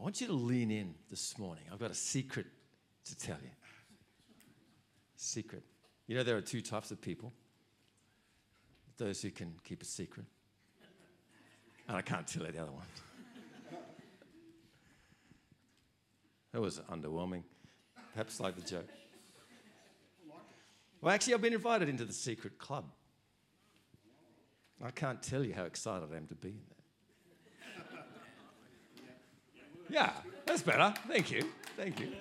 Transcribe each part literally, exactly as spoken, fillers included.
want you to lean in this morning. I've got a secret to tell you. Secret. You know, there are two types of people. Those who can keep a secret. And I can't tell you the other one. That was underwhelming. Perhaps like the joke. Well, actually, I've been invited into the secret club. I can't tell you how excited I am to be in there. Yeah, that's better. Thank you. Thank you.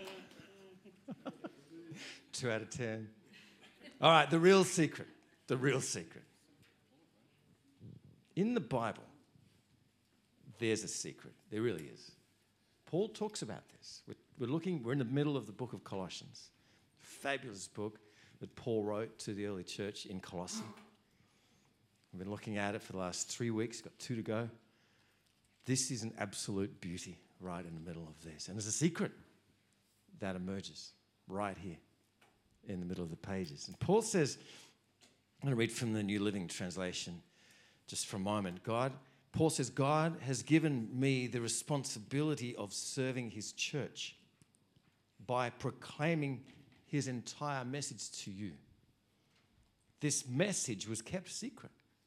Two out of ten. All right, the real secret. The real secret. In the Bible, there's a secret. There really is. Paul talks about this. We're, we're looking, we're in the middle of the book of Colossians. Fabulous book that Paul wrote to the early church in Colossae. We've been looking at it for the last three weeks, got two to go. This is an absolute beauty right in the middle of this. And there's a secret that emerges right here in the middle of the pages. And Paul says, I'm going to read from the New Living Translation just for a moment. God, Paul says, God has given me the responsibility of serving his church by proclaiming his entire message to you. This message was kept secret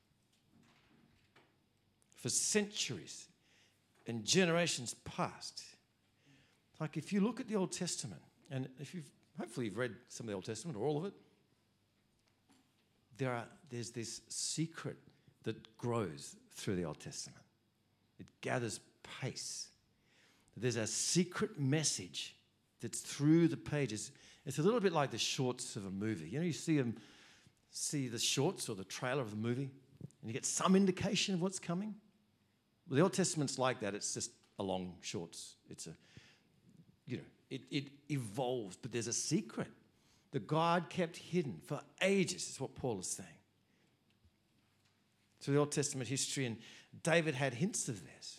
for centuries and generations past. Like if you look at the Old Testament, and if you've hopefully you've read some of the Old Testament or all of it, there are there's this secret that grows through the Old Testament. It gathers pace. There's a secret message that's through the pages. It's a little bit like the shorts of a movie. You know, you see them, see the shorts or the trailer of the movie, and you get some indication of what's coming. Well, the Old Testament's like that. It's just a long shorts. It's a, you know, it, it evolves, but there's a secret that God kept hidden for ages, is what Paul is saying. So the Old Testament history, and David had hints of this.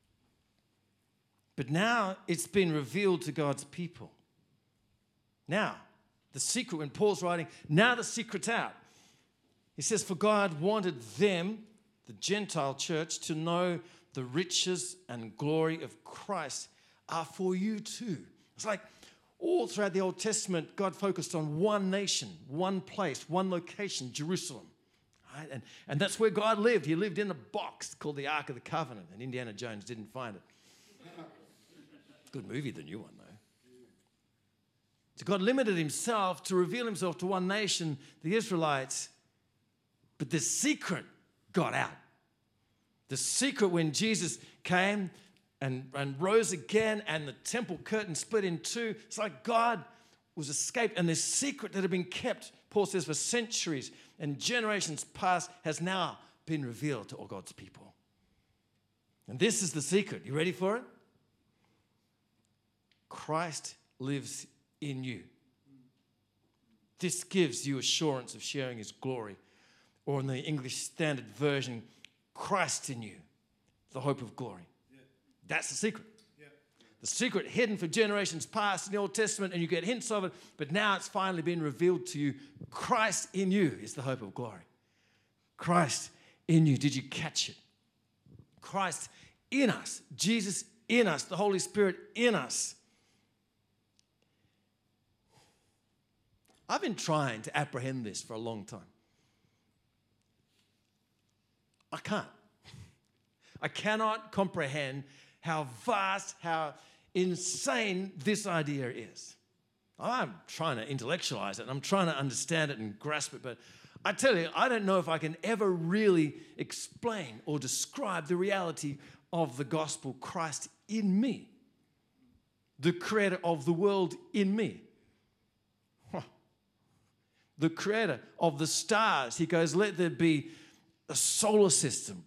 But now it's been revealed to God's people. Now, the secret, when Paul's writing, now the secret's out. He says, for God wanted them, the Gentile church, to know the riches and glory of Christ are for you too. It's like all throughout the Old Testament, God focused on one nation, one place, one location, Jerusalem. Right? And, and that's where God lived. He lived in a box called the Ark of the Covenant, and Indiana Jones didn't find it. Good movie, the new one, though. So God limited himself to reveal himself to one nation, the Israelites, but the secret got out. The secret when Jesus came and, and rose again and the temple curtain split in two, it's like God was escaped, and this secret that had been kept, Paul says, for centuries and generations past has now been revealed to all God's people. And this is the secret. You ready for it? Christ lives in you. This gives you assurance of sharing his glory. Or in the English Standard Version, Christ in you, the hope of glory. Yeah. That's the secret. Yeah. The secret hidden for generations past in the Old Testament, and you get hints of it, but now it's finally been revealed to you. Christ in you is the hope of glory. Christ in you. Did you catch it? Christ in us. Jesus in us. The Holy Spirit in us. I've been trying to apprehend this for a long time. I can't. I cannot comprehend how vast, how insane this idea is. I'm trying to intellectualize it, and I'm trying to understand it and grasp it, but I tell you, I don't know if I can ever really explain or describe the reality of the gospel, Christ in me, the creator of the world in me. The creator of the stars. He goes, let there be a solar system.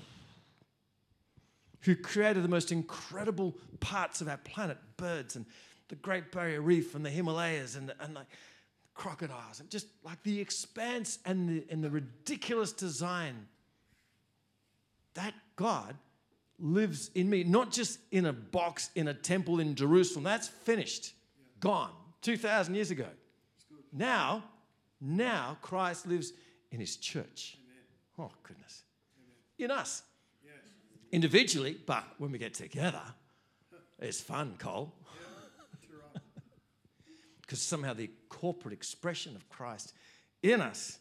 Who created the most incredible parts of our planet, birds and the Great Barrier Reef and the Himalayas and, and like crocodiles and just like the expanse and the, and the ridiculous design. That God lives in me, not just in a box in a temple in Jerusalem. That's finished, gone, two thousand years ago. Now, Now Christ lives in his church. Amen. Oh, goodness. Amen. In us. Yes. Individually, but when we get together, It's fun, Cole. Yeah, you're right. Because somehow the corporate expression of Christ in us.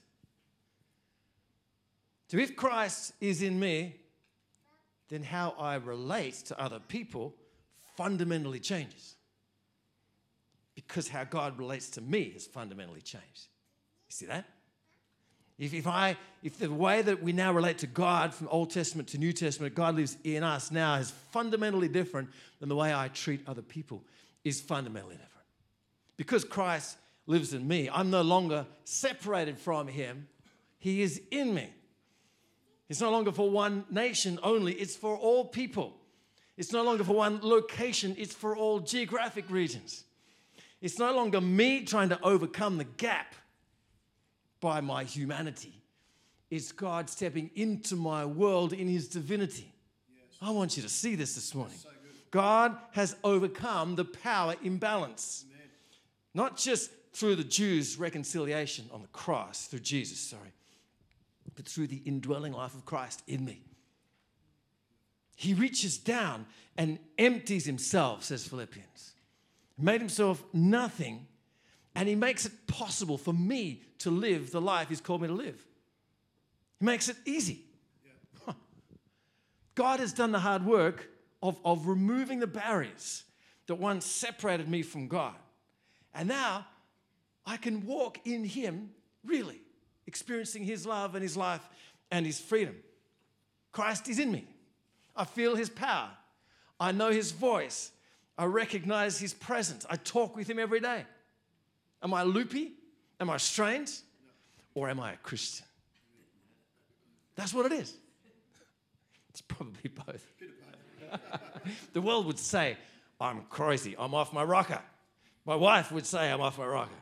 So if Christ is in me, then how I relate to other people fundamentally changes. Because how God relates to me has fundamentally changed. You see that? If, if, I, if the way that we now relate to God from Old Testament to New Testament, God lives in us now is fundamentally different than the way I treat other people is fundamentally different. Because Christ lives in me, I'm no longer separated from him. He is in me. It's no longer for one nation only, it's for all people. It's no longer for one location, it's for all geographic regions. It's no longer me trying to overcome the gap by my humanity. It's God stepping into my world in his divinity. Yes. I want you to see this this morning. So God has overcome the power imbalance. Amen. Not just through the Jews' reconciliation on the cross, through Jesus, sorry, but through the indwelling life of Christ in me. He reaches down and empties himself, says Philippians. He made himself nothing, and he makes it possible for me to live the life he's called me to live. He makes it easy. Yeah. God has done the hard work of, of removing the barriers that once separated me from God. And now I can walk in him, really, experiencing his love and his life and his freedom. Christ is in me. I feel his power. I know his voice. I recognize his presence. I talk with him every day. Am I loopy? Am I strange? Or am I a Christian? That's what it is. It's probably both. The world would say, I'm crazy. I'm off my rocker. My wife would say, I'm off my rocker.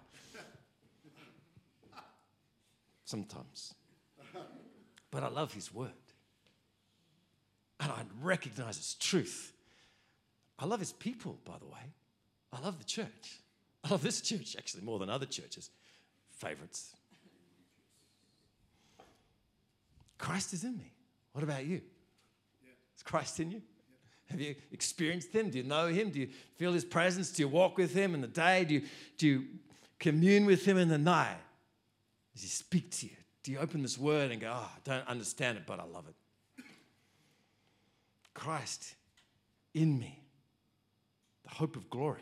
Sometimes. But I love his word. And I recognize its truth. I love his people, by the way. I love the church. I love this church, actually, more than other churches. Favorites. Christ is in me. What about you? Yeah. Is Christ in you? Yeah. Have you experienced him? Do you know him? Do you feel his presence? Do you walk with him in the day? Do you, do you commune with him in the night? Does he speak to you? Do you open this word and go, oh, I don't understand it, but I love it? Christ in me, the hope of glory.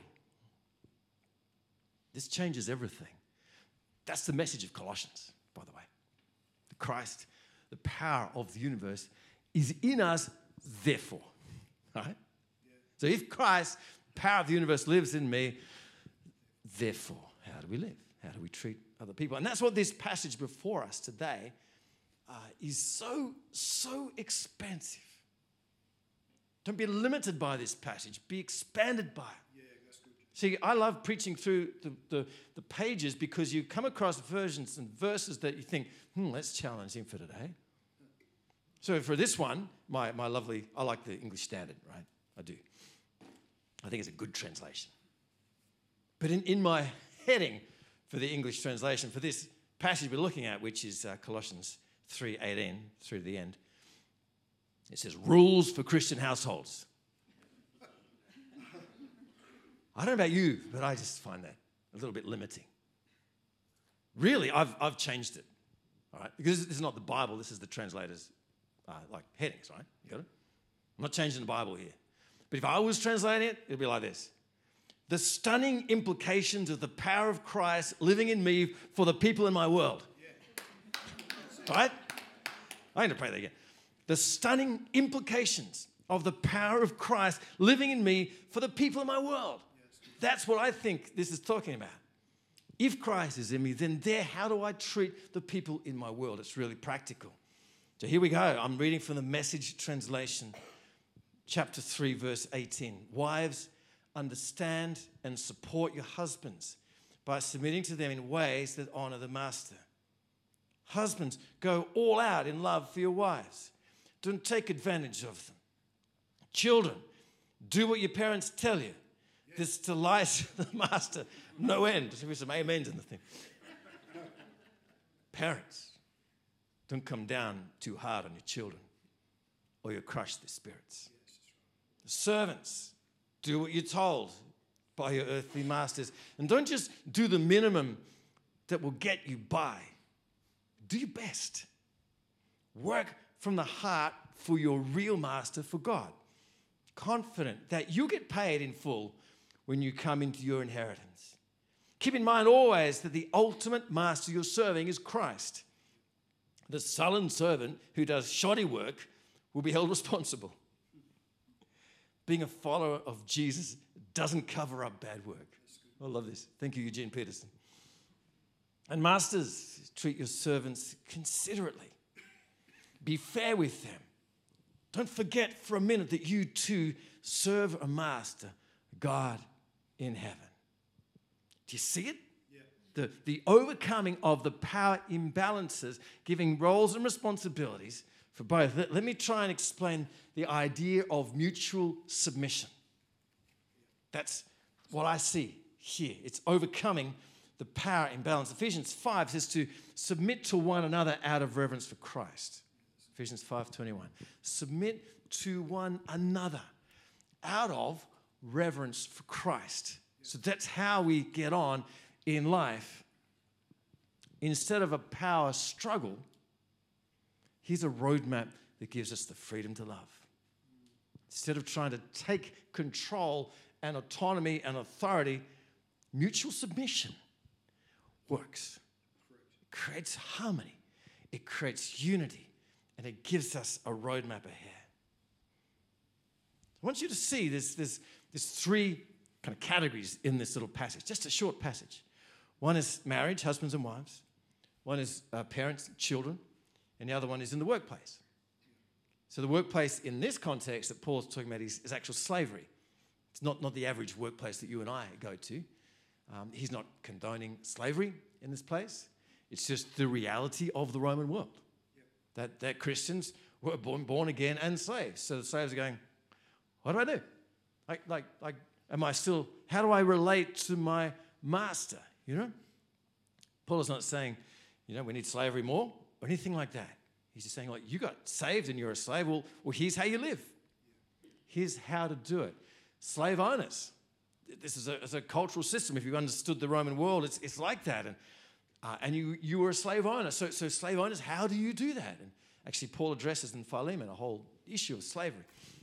This changes everything. That's the message of Colossians, by the way. The Christ, the power of the universe, is in us, therefore. Right? Yeah. So if Christ, power of the universe, lives in me, therefore, how do we live? How do we treat other people? And that's what this passage before us today uh, is so, so expansive. Don't be limited by this passage. Be expanded by it. Yeah, that's good. See, I love preaching through the, the, the pages because you come across versions and verses that you think, hmm, let's challenge him for today. So for this one, my, my lovely, I like the English Standard, right? I do. I think it's a good translation. But in, in my heading for the English translation, for this passage we're looking at, which is uh, Colossians three eighteen, through to the end, it says, rules for Christian households. I don't know about you, but I just find that a little bit limiting. Really, I've, I've changed it, all right? Because this is not the Bible, this is the translator's uh, like headings, right? You got it? I'm not changing the Bible here. But if I was translating it, it'd be like this. The stunning implications of the power of Christ living in me for the people in my world. Yeah. Right? I'm going to pray that again. The stunning implications of the power of Christ living in me for the people in my world. That's what I think this is talking about. If Christ is in me, then there, how do I treat the people in my world? It's really practical. So here we go. I'm reading from the Message translation, chapter three, verse eighteen. Wives, understand and support your husbands by submitting to them in ways that honor the master. Husbands, go all out in love for your wives. Don't take advantage of them. Children, do what your parents tell you. Yes. This delights the master no end. There's some amens in the thing. Parents, don't come down too hard on your children or you'll crush their spirits. Yes. Servants, do what you're told by your earthly masters. And don't just do the minimum that will get you by. Do your best. Work from the heart for your real master, for God. Confident that you'll get paid in full when you come into your inheritance. Keep in mind always that the ultimate master you're serving is Christ. The sullen servant who does shoddy work will be held responsible. Being a follower of Jesus doesn't cover up bad work. I love this. Thank you, Eugene Peterson. And masters, treat your servants considerately. Be fair with them. Don't forget for a minute that you too serve a master, God in heaven. Do you see it? Yeah. The, the overcoming of the power imbalances, giving roles and responsibilities for both. Let, let me try and explain the idea of mutual submission. That's what I see here. It's overcoming the power imbalance. Ephesians five says to submit to one another out of reverence for Christ. Ephesians five twenty-one. Submit to one another out of reverence for Christ. So that's how we get on in life. Instead of a power struggle, here's a roadmap that gives us the freedom to love. Instead of trying to take control and autonomy and authority, mutual submission works. It creates harmony. It creates unity. And it gives us a roadmap ahead. I want you to see there's, there's, there's three kind of categories in this little passage, just a short passage. One is marriage, husbands and wives. One is uh, parents, children. And the other one is in the workplace. So the workplace in this context that Paul's talking about is, is actual slavery. It's not, not the average workplace that you and I go to. Um, he's not condoning slavery in this place. It's just the reality of the Roman world. Yep. That, that Christians were born, born again and slaves. So the slaves are going, what do I do? Like, like, like, am I still, how do I relate to my master? You know? Paul is not saying, you know, we need slavery more or anything like that. He's just saying, like, you got saved and you're a slave. Well, well, here's how you live. Here's how to do it. Slave owners. This is a, it's a cultural system. If you understood the Roman world, it's, it's like that. And, uh, and you, you were a slave owner. So, so slave owners, how do you do that? And actually, Paul addresses in Philemon a whole issue of slavery.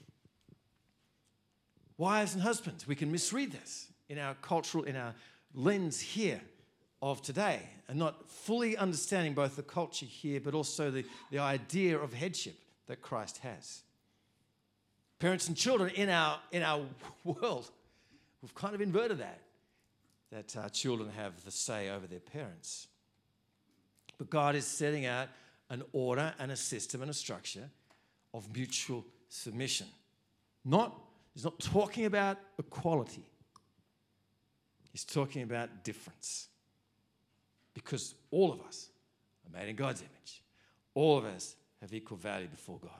Wives and husbands, we can misread this in our cultural, in our lens here of today, and not fully understanding both the culture here, but also the, the idea of headship that Christ has. Parents and children in our, in our world, we've kind of inverted that, that uh, children have the say over their parents. But God is setting out an order and a system and a structure of mutual submission. Not, he's not talking about equality. He's talking about difference. Because all of us are made in God's image. All of us have equal value before God.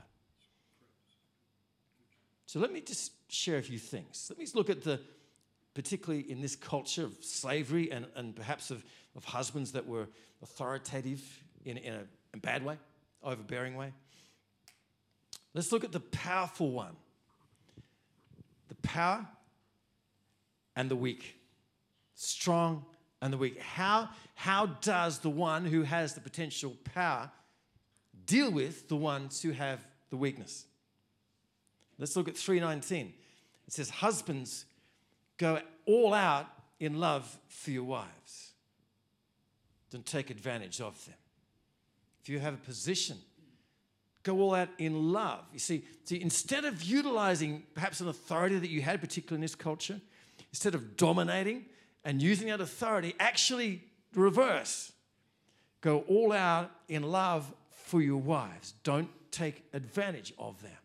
So let me just share a few things. Let me look at the, particularly in this culture of slavery and, and perhaps of, of husbands that were authoritative in, in a, a bad way, overbearing way. Let's look at the powerful one. The power and the weak. Strong and the weak. How, how does the one who has the potential power deal with the ones who have the weakness? Let's look at three nineteen. It says, husbands, go all out in love for your wives. Don't take advantage of them. If you have a position, go all out in love. You see, see, instead of utilizing perhaps an authority that you had, particularly in this culture, instead of dominating and using that authority, actually reverse. Go all out in love for your wives. Don't take advantage of them.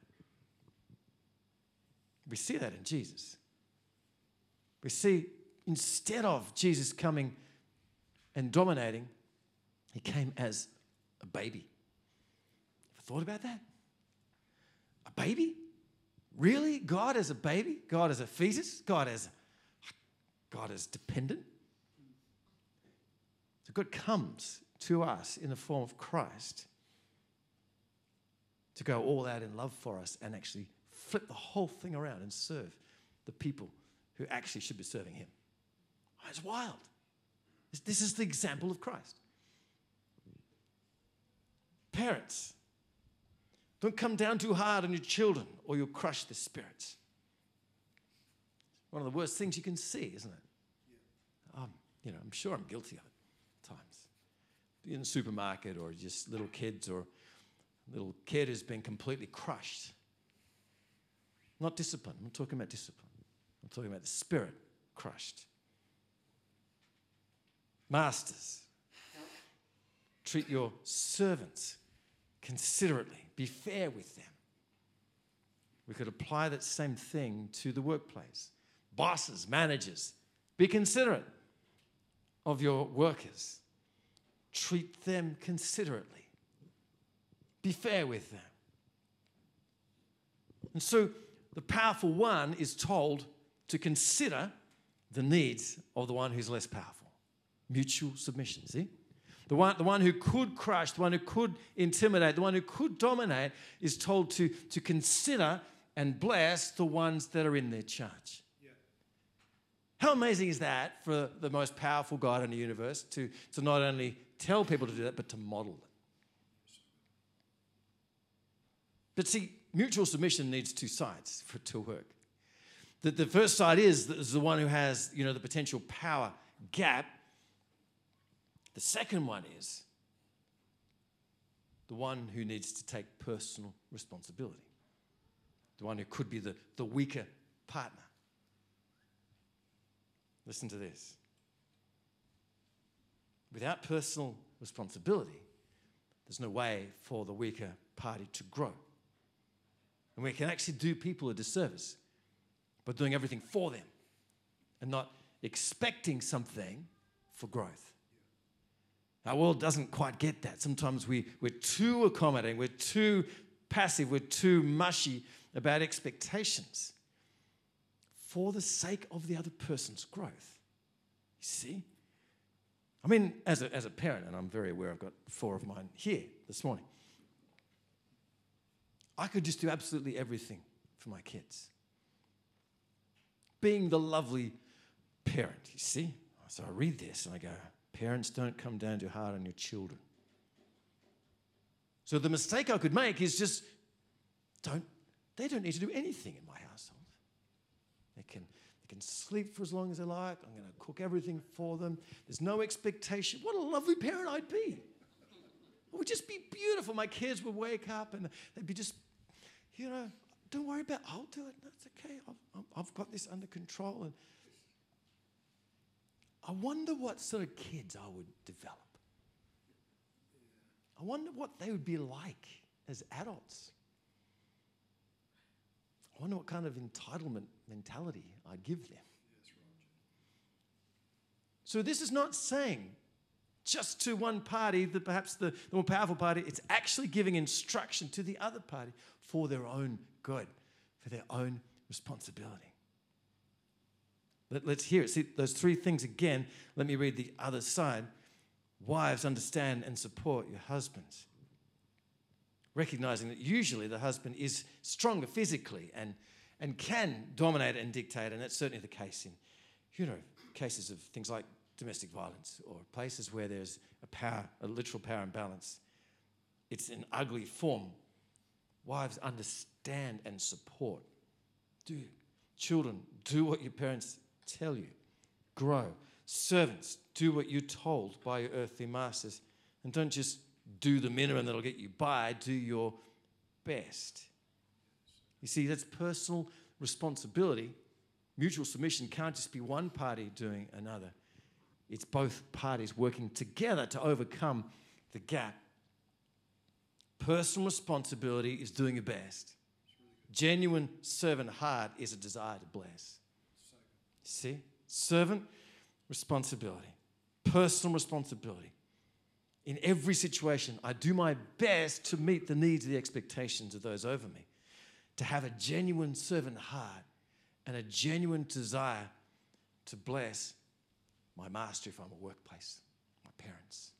We see that in Jesus. We see instead of Jesus coming and dominating, he came as a baby. Ever thought about that? A baby? Really? God as a baby? God as a fetus? God as God is dependent. So God comes to us in the form of Christ to go all out in love for us and actually flip the whole thing around and serve the people who actually should be serving him. Oh, it's wild. This, this is the example of Christ. Parents, don't come down too hard on your children or you'll crush their spirits. One of the worst things you can see, isn't it? Yeah. Um, you know, I'm sure I'm guilty of it at times. In the supermarket or just little kids or a little kid who's been completely crushed. Not discipline. I'm not talking about discipline. I'm talking about the spirit crushed. Masters, treat your servants considerately. Be fair with them. We could apply that same thing to the workplace. Bosses, managers, be considerate of your workers. Treat them considerately. Be fair with them. And so the powerful one is told to consider the needs of the one who's less powerful. Mutual submission, see? The one, the one who could crush, the one who could intimidate, the one who could dominate is told to, to consider and bless the ones that are in their charge. Yeah. How amazing is that for the most powerful God in the universe to, to not only tell people to do that, but to model it? But see, mutual submission needs two sides for it to work. The, the first side is, is the one who has, you know, the potential power gap. The second one is the one who needs to take personal responsibility. The one who could be the, the weaker partner. Listen to this. Without personal responsibility, there's no way for the weaker party to grow. And we can actually do people a disservice by doing everything for them and not expecting something for growth. Our world doesn't quite get that. Sometimes we, we're too accommodating, we're too passive, we're too mushy about expectations for the sake of the other person's growth. You see? I mean, as a, as a parent, and I'm very aware I've got four of mine here this morning, I could just do absolutely everything for my kids. Being the lovely parent, you see? So I read this and I go, parents, don't come down too hard on your children. So the mistake I could make is just, don't, they don't need to do anything in my household. They can, they can sleep for as long as they like. I'm going to cook everything for them. There's no expectation. What a lovely parent I'd be. It would just be beautiful. My kids would wake up and they'd be just, you know, don't worry about it. I'll do it. That's okay. I've, I've got this under control. And I wonder what sort of kids I would develop. I wonder what they would be like as adults. I wonder what kind of entitlement mentality I'd give them. So this is not saying just to one party, that perhaps the, the more powerful party, it's actually giving instruction to the other party for their own good, for their own responsibility. Let, let's hear it. See, those three things again. Let me read the other side. Wives, understand and support your husbands. Recognizing that usually the husband is stronger physically and, and can dominate and dictate, and that's certainly the case in, you know, cases of things like domestic violence or places where there's a power, a literal power imbalance. It's an ugly form. Wives, understand and support. Do children, do what your parents tell you. Grow. Servants, do what you're told by your earthly masters. And don't just do the minimum that'll get you by. Do your best. You see, that's personal responsibility. Mutual submission can't just be one party doing another. It's both parties working together to overcome the gap. Personal responsibility is doing your best. Genuine servant heart is a desire to bless. See? Servant responsibility. Personal responsibility. In every situation, I do my best to meet the needs and the expectations of those over me. To have a genuine servant heart and a genuine desire to bless my master if I'm a workplace, my parents.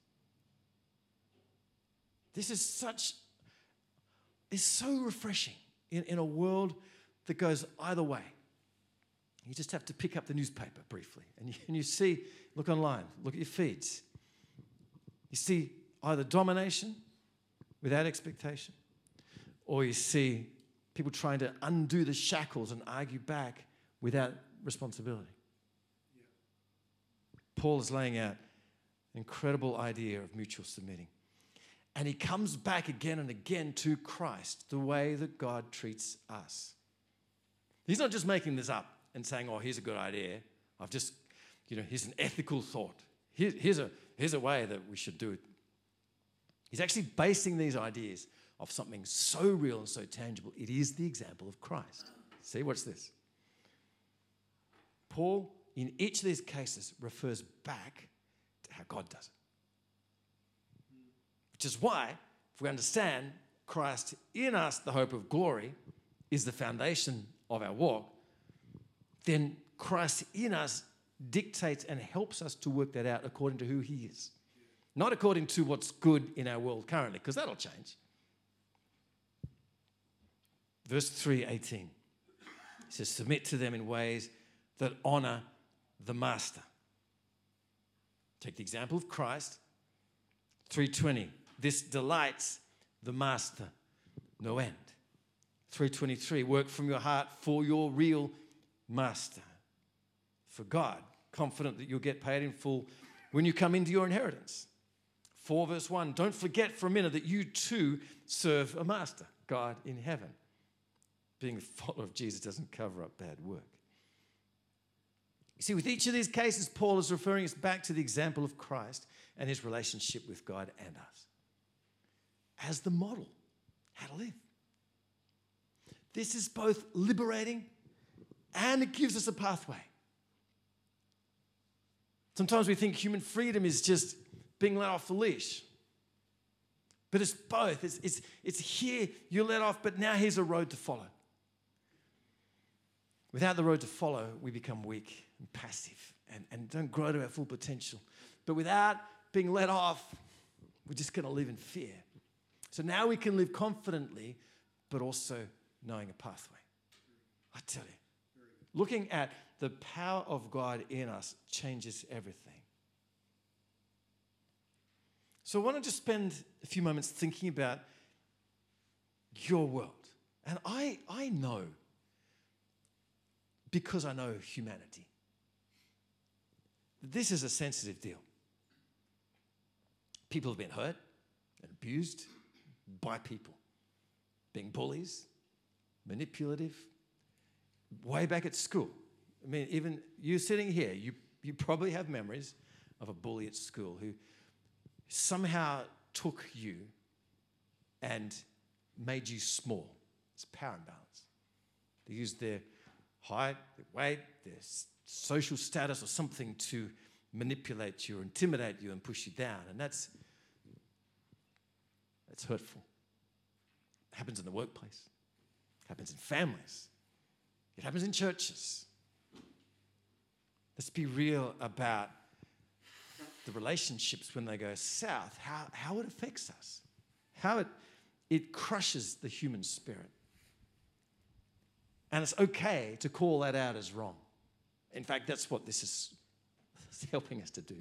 This is such, it's so refreshing in, in a world that goes either way. You just have to pick up the newspaper briefly, and you, and you see, look online, look at your feeds. You see either domination without expectation, or you see people trying to undo the shackles and argue back without responsibility. Yeah. Paul is laying out an incredible idea of mutual submitting. And he comes back again and again to Christ, the way that God treats us. He's not just making this up and saying, oh, here's a good idea. I've just, you know, here's an ethical thought. Here, here's, a, here's a way that we should do it. He's actually basing these ideas of something so real and so tangible. It is the example of Christ. See, watch this. Paul, in each of these cases, refers back to how God does it. Which is why, if we understand Christ in us, the hope of glory, is the foundation of our walk, then Christ in us dictates and helps us to work that out according to who he is. Not according to what's good in our world currently, because that'll change. Verse three eighteen. It says, submit to them in ways that honor the master. Take the example of Christ. three twenty. This delights the master, no end. three twenty-three. Work from your heart for your real master. For God, confident that you'll get paid in full when you come into your inheritance. four verse one. Don't forget for a minute that you too serve a master, God in heaven. Being a follower of Jesus doesn't cover up bad work. You see, with each of these cases, Paul is referring us back to the example of Christ and his relationship with God and us as the model, how to live. This is both liberating and it gives us a pathway. Sometimes we think human freedom is just being let off the leash. But it's both. It's, it's, it's here, you're let off, but now here's a road to follow. Without the road to follow, we become weak and passive and, and don't grow to our full potential. But without being let off, we're just going to live in fear. So now we can live confidently, but also knowing a pathway. I tell you, looking at the power of God in us changes everything. So I want to just spend a few moments thinking about your world. And I, I know, because I know humanity, this is a sensitive deal. People have been hurt and abused by people, being bullies, manipulative. Way back at school, I mean, even you sitting here, you, you probably have memories of a bully at school who somehow took you and made you small. It's power imbalance. They used their height, their weight, their social status or something to manipulate you or intimidate you and push you down. And that's, that's hurtful. It happens in the workplace. It happens in families. It happens in churches. Let's be real about the relationships when they go south, how, how it affects us, how it, it crushes the human spirit. And it's okay to call that out as wrong. In fact, that's what this is helping us to do.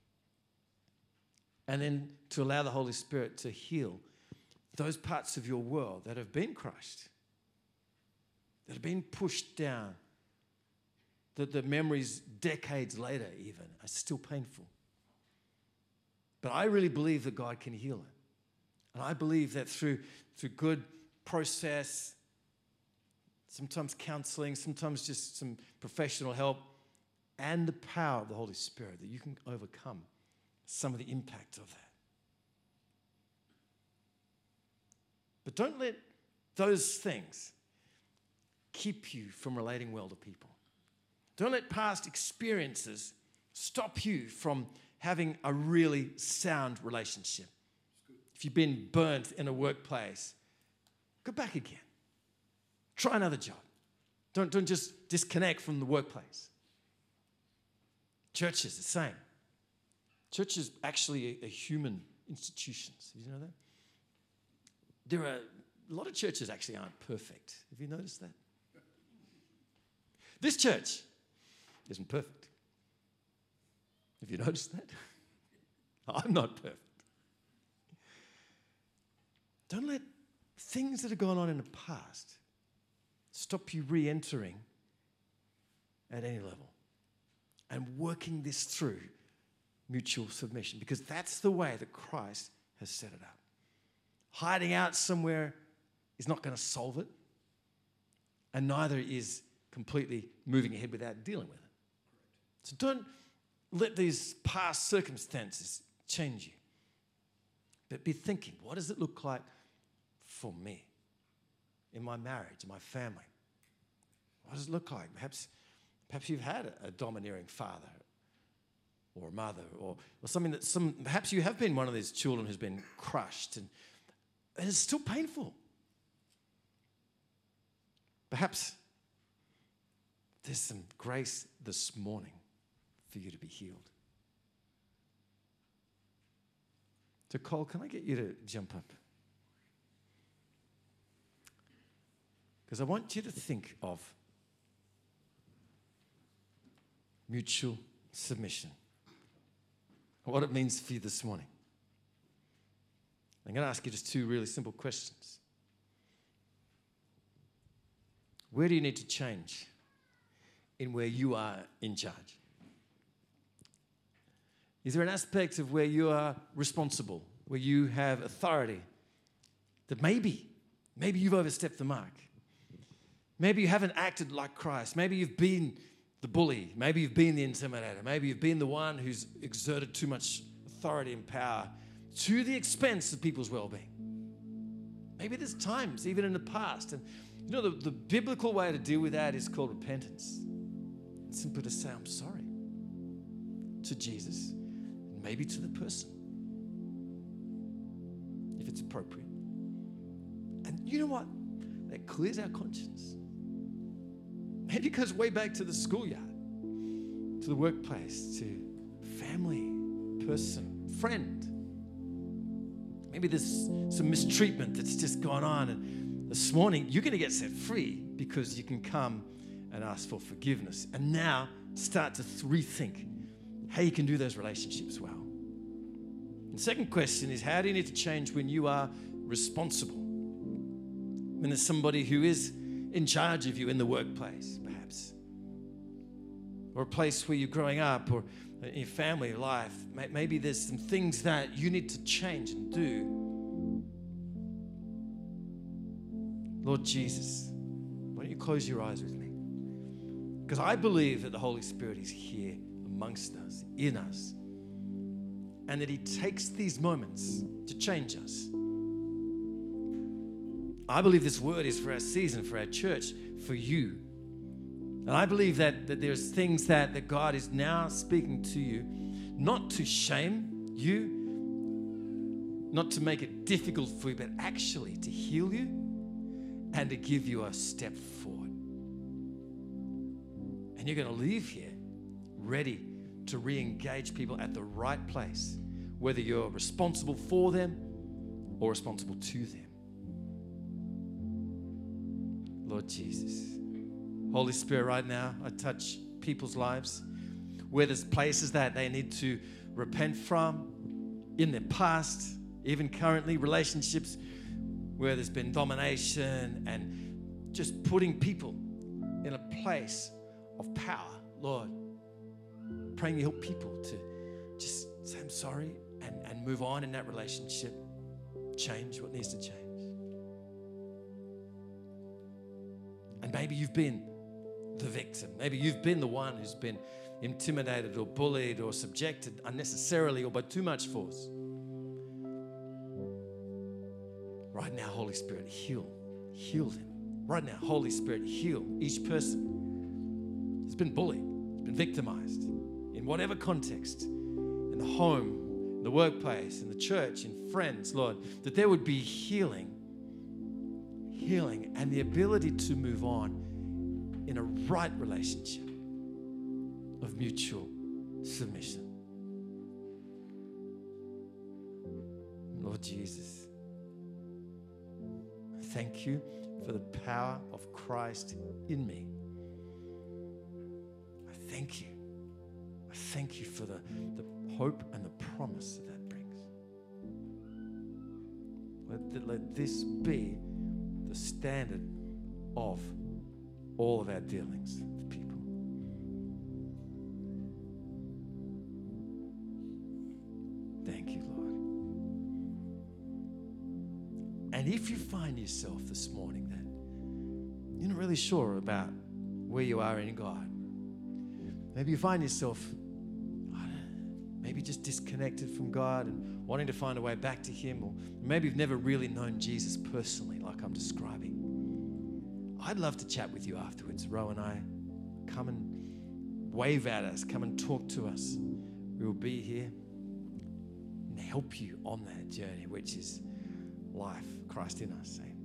And then to allow the Holy Spirit to heal those parts of your world that have been crushed, that have been pushed down, that the memories decades later even are still painful. But I really believe that God can heal it. And I believe that through, through good process, sometimes counseling, sometimes just some professional help, and the power of the Holy Spirit, that you can overcome some of the impact of that. But don't let those things keep you from relating well to people. Don't let past experiences stop you from having a really sound relationship. If you've been burnt in a workplace, go back again. Try another job. Don't, don't just disconnect from the workplace. Church is the same. Church is actually a, a human institution. Did you know that? There are a lot of churches actually aren't perfect. Have you noticed that? This church isn't perfect. Have you noticed that? I'm not perfect. Don't let things that have gone on in the past stop you re-entering at any level and working this through mutual submission, because that's the way that Christ has set it up. Hiding out somewhere is not going to solve it, and neither is completely moving ahead without dealing with it. So don't let these past circumstances change you, but be thinking, what does it look like for me in my marriage, in my family? What does it look like? Perhaps, perhaps you've had a, a domineering father or a mother, or, or something that some, perhaps you have been one of these children who's been crushed, and, and it's still painful. Perhaps there's some grace this morning for you to be healed. So Cole, can I get you to jump up? Because I want you to think of mutual submission, what it means for you this morning. I'm going to ask you just two really simple questions. Where do you need to change in where you are in charge? Is there an aspect of where you are responsible, where you have authority, that maybe, maybe you've overstepped the mark? Maybe you haven't acted like Christ. Maybe you've been the bully. Maybe you've been the intimidator. Maybe you've been the one who's exerted too much authority and power to the expense of people's well-being. Maybe there's times, even in the past. And you know, the, the biblical way to deal with that is called repentance. It's simply to say, I'm sorry to Jesus, and maybe to the person, if it's appropriate. And you know what? That clears our conscience. Maybe it goes way back to the schoolyard, to the workplace, to family, person, friend. Maybe there's some mistreatment that's just gone on, and this morning you're going to get set free because you can come and ask for forgiveness, and now start to rethink how you can do those relationships well. The second question is, how do you need to change when you are responsible? When there's somebody who is in charge of you in the workplace, perhaps, or a place where you're growing up, or in your family life. Maybe there's some things that you need to change and do. Lord Jesus, why don't you close your eyes with me? Because I believe that the Holy Spirit is here amongst us, in us, and that He takes these moments to change us. I believe this word is for our season, for our church, for you. And I believe that, that there's things that, that God is now speaking to you, not to shame you, not to make it difficult for you, but actually to heal you and to give you a step forward. And you're going to leave here ready to re-engage people at the right place, whether you're responsible for them or responsible to them. Lord Jesus, Holy Spirit, right now, I touch people's lives where there's places that they need to repent from in their past, even currently, relationships where there's been domination and just putting people in a place of power. Lord, praying you help people to just say, I'm sorry, and, and move on in that relationship, change what needs to change. And maybe you've been the victim. Maybe you've been the one who's been intimidated or bullied or subjected unnecessarily or by too much force. Right now, Holy Spirit, heal. Heal them. Right now, Holy Spirit, heal each person who's been bullied, who's been victimized, in whatever context, in the home, in the workplace, in the church, in friends, Lord, that there would be healing healing and the ability to move on in a right relationship of mutual submission. Lord Jesus, thank you for the power of Christ in me. I thank thank you. I thank you for the, the hope and the promise that that brings. Let, let this be the standard of all of our dealings with people. Thank you, Lord. And if you find yourself this morning that you're not really sure about where you are in God, maybe you find yourself I don't know, maybe just disconnected from God and wanting to find a way back to Him, or maybe you've never really known Jesus personally like I'm describing. I'd love to chat with you afterwards. Ro and I, come and wave at us, come and talk to us. We will be here and help you on that journey, which is life, Christ in us. Amen.